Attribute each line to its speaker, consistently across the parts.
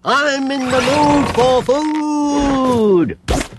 Speaker 1: I'm in the mood for food!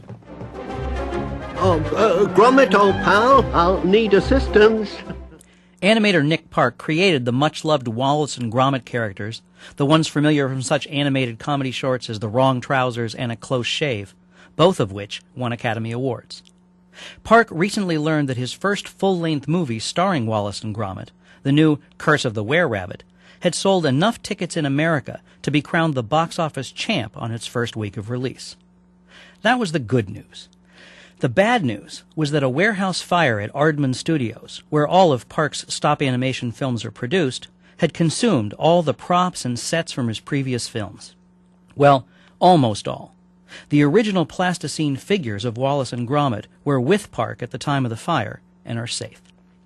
Speaker 1: Gromit, old pal, I'll need assistance.
Speaker 2: Animator Nick Park created the much-loved Wallace and Gromit characters, the ones familiar from such animated comedy shorts as The Wrong Trousers and A Close Shave, both of which won Academy Awards. Park recently learned that his first full-length movie starring Wallace and Gromit, the new Curse of the Were-Rabbit, had sold enough tickets in America to be crowned the box office champ on its first week of release. That was the good news. The bad news was that a warehouse fire at Aardman Studios, where all of Park's stop-animation films are produced, had consumed all the props and sets from his previous films. Well, almost all. The original plasticine figures of Wallace and Gromit were with Park at the time of the fire and are safe.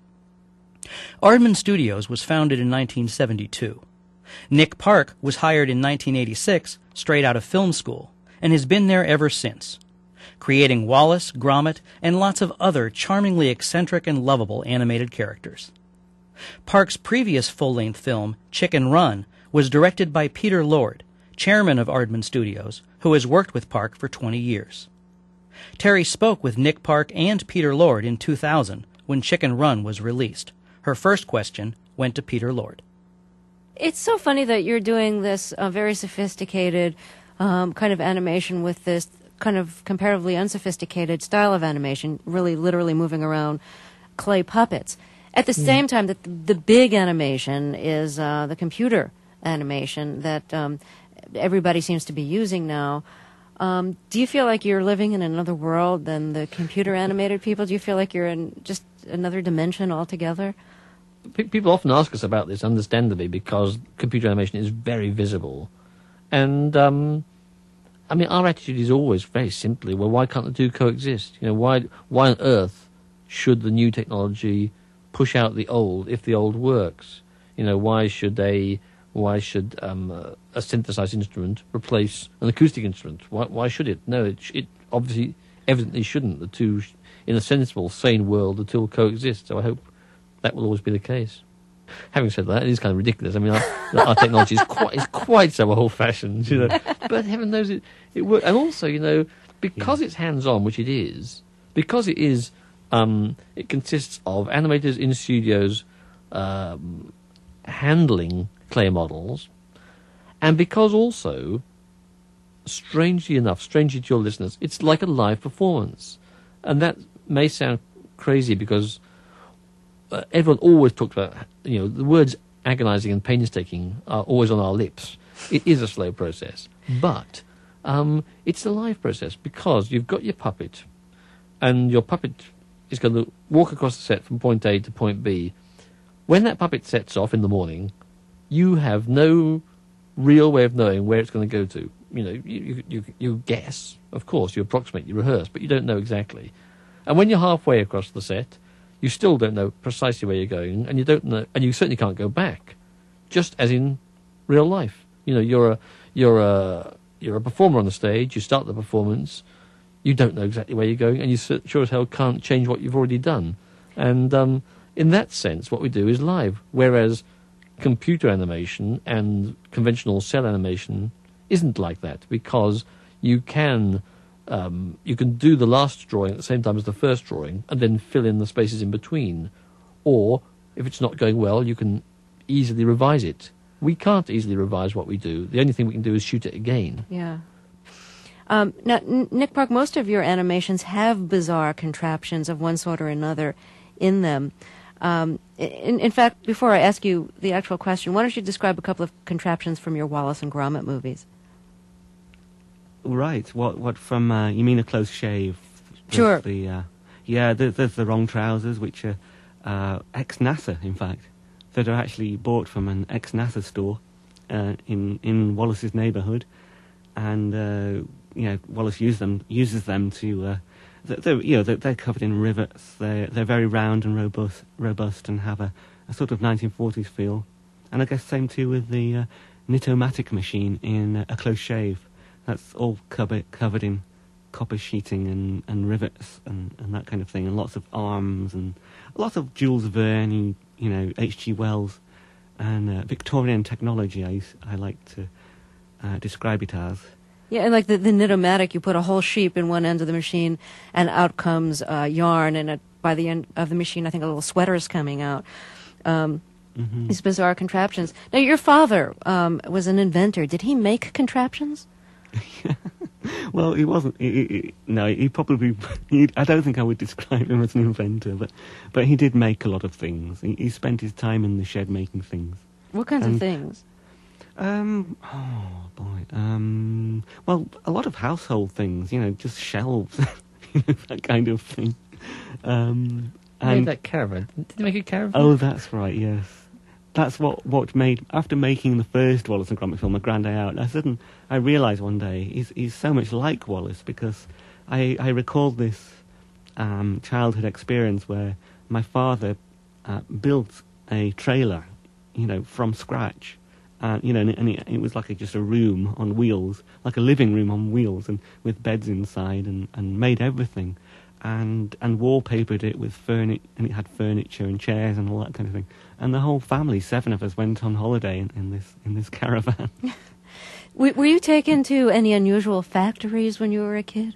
Speaker 2: Aardman Studios was founded in 1972. Nick Park was hired in 1986, straight out of film school, and has been there ever since, creating Wallace, Gromit, and lots of other charmingly eccentric and lovable animated characters. Park's previous full-length film, Chicken Run, was directed by Peter Lord, chairman of Aardman Studios, who has worked with Park for 20 years. Terry spoke with Nick Park and Peter Lord in 2000 when Chicken Run was released. Her first question went to Peter Lord.
Speaker 3: It's so funny that you're doing this very sophisticated kind of animation with this kind of comparatively unsophisticated style of animation, really literally moving around clay puppets. At the same time that the big animation is the computer animation that everybody seems to be using now. Do you feel like you're living in another world than the computer animated people? Do you feel like you're in just another dimension altogether?
Speaker 4: People often ask us about this, understandably, because computer animation is very visible. And I mean, our attitude is always very simply, well, why can't the two coexist? You know, why on earth should the new technology push out the old if the old works? You know, why should a synthesized instrument replace an acoustic instrument? Why should it? No, it obviously, evidently shouldn't. The two, in a sensible, sane world, the two will coexist. So I hope that will always be the case. Having said that, it is kind of ridiculous. I mean, our technology is quite so old-fashioned, you know. But heaven knows it works. And also, you know, because it's hands-on, which it is, because it is, it consists of animators in studios handling clay models, and because also, strangely to your listeners, it's like a live performance. And that may sound crazy because everyone always talks about, you know, the words agonizing and painstaking are always on our lips. It is a slow process, but it's a live process because you've got your puppet, and your puppet is going to walk across the set from point A to point B. When that puppet sets off in the morning, you have no real way of knowing where it's going to go to. You know, you guess, of course, you approximate, you rehearse, but you don't know exactly. And when you're halfway across the set, you still don't know precisely where you're going, and you don't know, and you certainly can't go back. Just as in real life, you know, you're a performer on the stage. You start the performance, you don't know exactly where you're going, and you sure as hell can't change what you've already done. And in that sense, what we do is live, whereas computer animation and conventional cell animation isn't like that, because you can do the last drawing at the same time as the first drawing and then fill in the spaces in between. Or, if it's not going well, you can easily revise it. We can't easily revise what we do. The only thing we can do is shoot it again.
Speaker 3: Yeah. Now, Nick Park, most of your animations have bizarre contraptions of one sort or another in them. In fact, before I ask you the actual question, why don't you describe a couple of contraptions from your Wallace and Gromit movies?
Speaker 5: Right. What from? You mean A Close Shave?
Speaker 3: Sure.
Speaker 5: There's the Wrong Trousers, which are ex-NASA, in fact, that are actually bought from an ex-NASA store in Wallace's neighbourhood, and Wallace uses them to. They're covered in rivets. They're very round and robust, and have a sort of 1940s feel. And I guess same too with the Knit-O-Matic machine in A Close Shave. That's all covered in copper sheeting and rivets and that kind of thing, and lots of arms and lots of Jules Verne, H.G. Wells, and Victorian technology. I like to describe it as.
Speaker 3: Yeah, and like the Knit-O-Matic, you put a whole sheep in one end of the machine, and out comes yarn, and by the end of the machine, I think a little sweater is coming out. These bizarre contraptions. Now, your father was an inventor. Did he make contraptions?
Speaker 5: Well, he wasn't. He probably. I don't think I would describe him as an inventor, but he did make a lot of things. He spent his time in the shed making things.
Speaker 3: What kinds of things?
Speaker 5: Oh boy. Well, a lot of household things. Just shelves, that kind of thing.
Speaker 4: Made that caravan. Did he make a caravan?
Speaker 5: Oh, that's right. Yes. That's what made, after making the first Wallace and Gromit film, A Grand Day Out, I realised one day he's so much like Wallace, because I recalled this childhood experience where my father built a trailer, from scratch, and it was like just a room on wheels, like a living room on wheels, and with beds inside, and made everything. And wallpapered it with furniture, and it had furniture and chairs and all that kind of thing. And the whole family, 7 of us, went on holiday in this caravan.
Speaker 3: Were you taken to any unusual factories when you were a kid?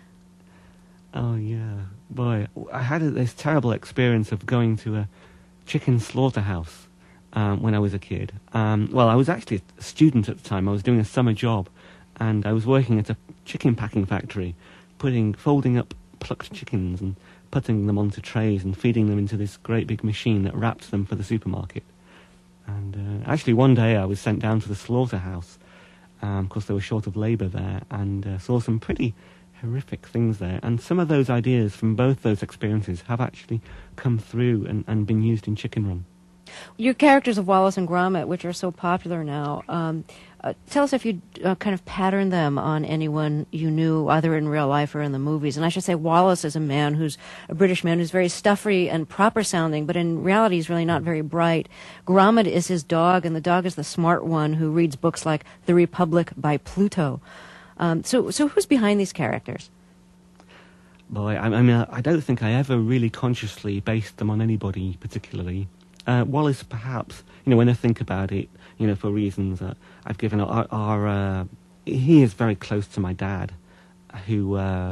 Speaker 5: Oh yeah, boy! I had this terrible experience of going to a chicken slaughterhouse when I was a kid. Well, I was actually a student at the time. I was doing a summer job, and I was working at a chicken packing factory, folding up plucked chickens and putting them onto trays and feeding them into this great big machine that wrapped them for the supermarket. And actually one day I was sent down to the slaughterhouse, because they were short of labour there, and saw some pretty horrific things there. And some of those ideas from both those experiences have actually come through and been used in Chicken Run.
Speaker 3: Your characters of Wallace and Gromit, which are so popular now, tell us if you kind of patterned them on anyone you knew, either in real life or in the movies. And I should say Wallace is a British man who's very stuffy and proper sounding, but in reality he's really not very bright. Gromit is his dog, and the dog is the smart one who reads books like The Republic by Pluto. So who's behind these characters?
Speaker 5: Boy, I don't think I ever really consciously based them on anybody particularly. Wallace, perhaps, when I think about it, for reasons that I've given, he is very close to my dad, who,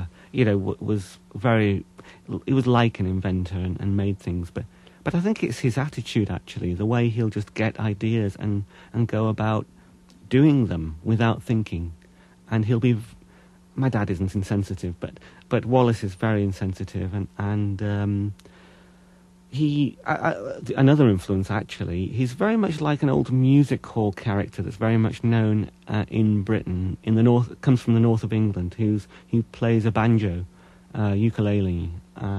Speaker 5: was he was like an inventor and made things, but I think it's his attitude, actually, the way he'll just get ideas and go about doing them without thinking, and he'll be, my dad isn't insensitive, but Wallace is very insensitive, and another influence, actually, he's very much like an old music hall character that's very much known in Britain, in the north, comes from the north of England, who plays a banjo, ukulele,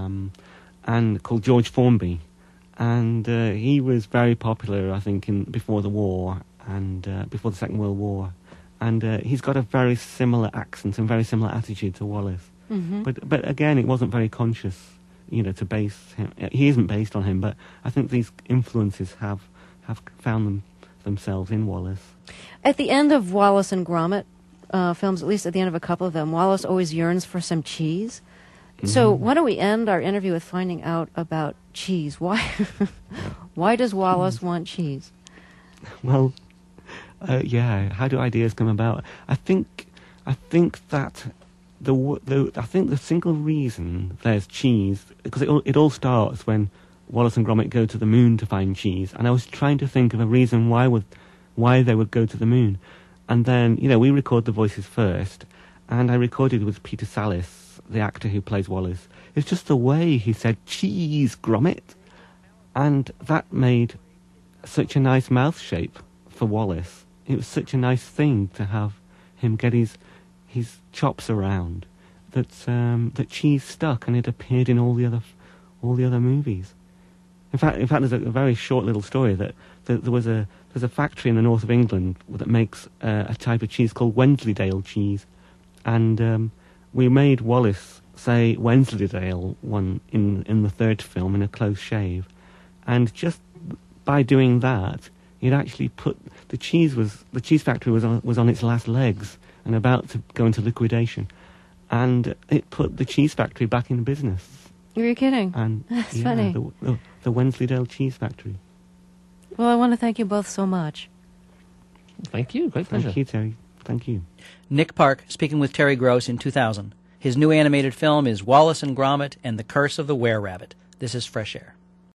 Speaker 5: and called George Formby. And he was very popular, I think, before the war, and before the Second World War. And he's got a very similar accent and very similar attitude to Wallace. Mm-hmm. But again, it wasn't very conscious, to base him. He isn't based on him, but I think these influences have found themselves in Wallace.
Speaker 3: At the end of Wallace and Gromit films, at least at the end of a couple of them, Wallace always yearns for some cheese. Mm-hmm. So why don't we end our interview with finding out about cheese? Why does Wallace want cheese?
Speaker 5: Well, how do ideas come about? I think that the single reason there's cheese, because it all starts when Wallace and Gromit go to the moon to find cheese, and I was trying to think of a reason why they would go to the moon, and then we record the voices first, and I recorded with Peter Sallis, the actor who plays Wallace. It's just the way he said "cheese, Gromit," and that made such a nice mouth shape for Wallace. It was such a nice thing to have him get his chops around, that cheese stuck, and it appeared in all the other movies. In fact, there's a very short little story that there's a factory in the north of England that makes a type of cheese called Wensleydale cheese, and we made Wallace say Wensleydale one in the third film in a close shave, and just by doing that, it actually put the cheese factory was on its last legs and about to go into liquidation, and it put the cheese factory back in business.
Speaker 3: You're kidding.
Speaker 5: And
Speaker 3: that's funny.
Speaker 5: The Wensleydale cheese factory.
Speaker 3: Well, I want to thank you both so much.
Speaker 4: Thank you. Great pleasure.
Speaker 5: Thank you, Terry. Thank you.
Speaker 2: Nick Park speaking with Terry Gross in 2000. His new animated film is Wallace and Gromit and the Curse of the Were-Rabbit. This is Fresh Air.